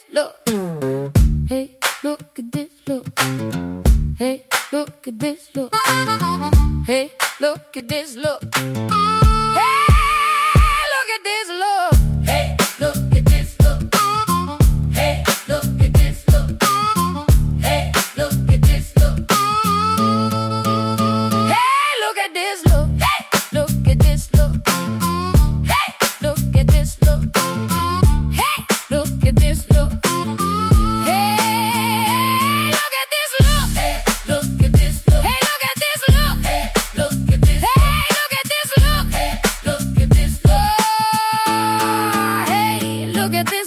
look. Hey, look at this look. Hey, look at this look. Hey, look at this look. Hey, look at this look. Hey, look at this look. Hey, look at this look. Hey, look at this look. Hey, look at this look. Hey, look at this look. Hey, look at this look. Hey, look at this look. Hey, look at this look. Hey, look at this look. Hey, look at this look. Hey, look at this. Hey, look at this look. Hey, look at this look. Hey, look at this.